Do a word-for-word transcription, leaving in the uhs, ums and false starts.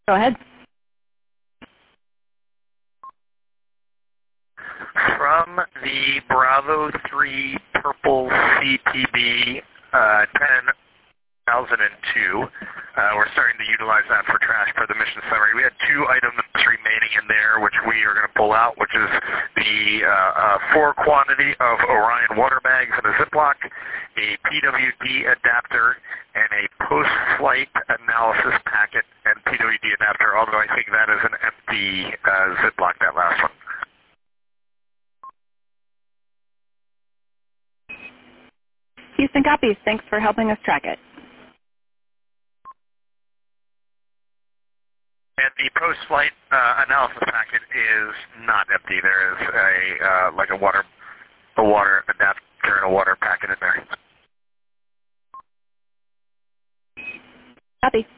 Go ahead. From the Bravo three Purple C P B uh, ten thousand two, uh, we're starting to utilize that for trash per the mission summary. We had two items remaining in there, which we are going to pull out, which is the uh, uh, four quantity of Orion water bags in a Ziploc, a P W D adapter, and a post-flight analysis packet and P W D adapter, although I think that is an empty uh, Ziploc, that last one. Houston copies. Thanks for helping us track it. And the post-flight uh, analysis packet is not empty. There is a uh, like a water, a water adapter and a water packet in there. Copy.